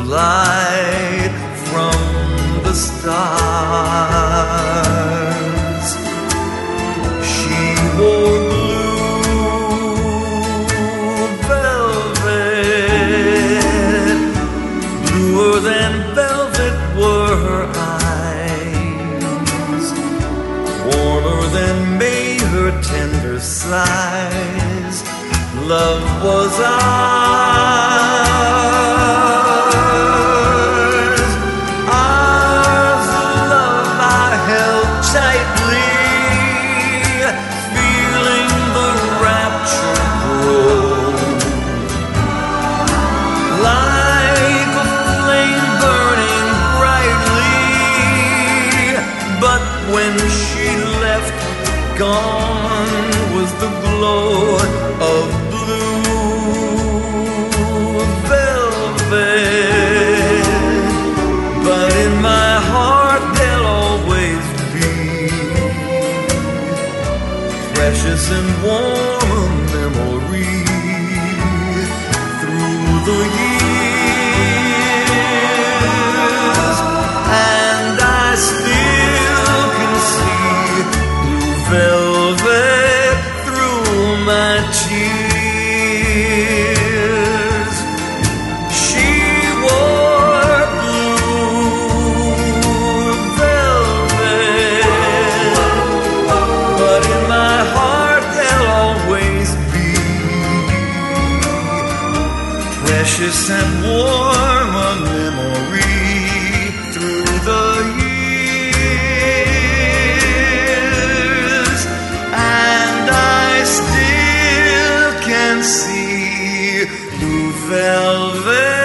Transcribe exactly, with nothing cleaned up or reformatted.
light from the stars. She wore blue velvet, bluer than velvet were her eyes, warmer than May her tender sighs. Love was ours, ours the love I held tightly, feeling the rapture grow, like a flame burning brightly. But when she left, gone was the glow of precious and warm a memory through the years, and I still can see blue velvet through my tears. She wore blue velvet, but in my precious and warm a memory through the years, and I still can see blue velvet.